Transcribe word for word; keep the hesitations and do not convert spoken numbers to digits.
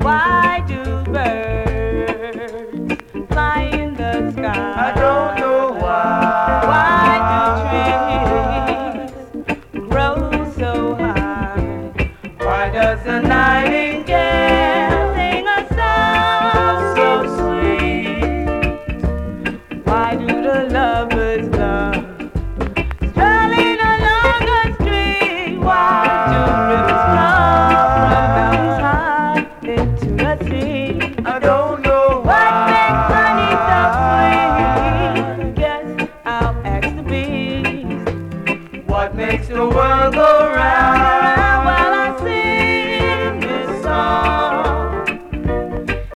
Why do birds fly in the sky? I don't know why. Why do trees grow so high? Why does the nightingale